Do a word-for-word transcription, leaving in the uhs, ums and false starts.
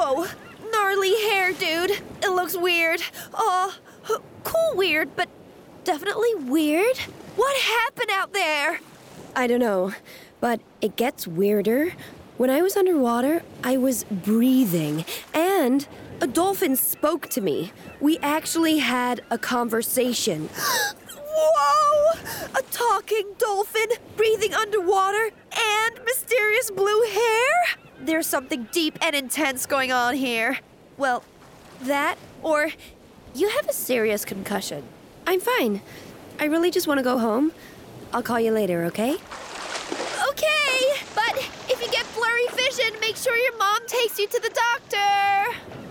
Whoa, gnarly hair, dude. It looks weird. Oh, cool weird, but definitely weird. What happened out there? I don't know, but it gets weirder. When I was underwater, I was breathing, and a dolphin spoke to me. We actually had a conversation. Whoa! A talking dolphin, breathing underwater, and mysterious blue hair? There's something deep and intense going on here. Well, that, or you have a serious concussion. I'm fine. I really just want to go home. I'll call you later, okay? Okay, but if you get blurry vision, make sure your mom takes you to the doctor.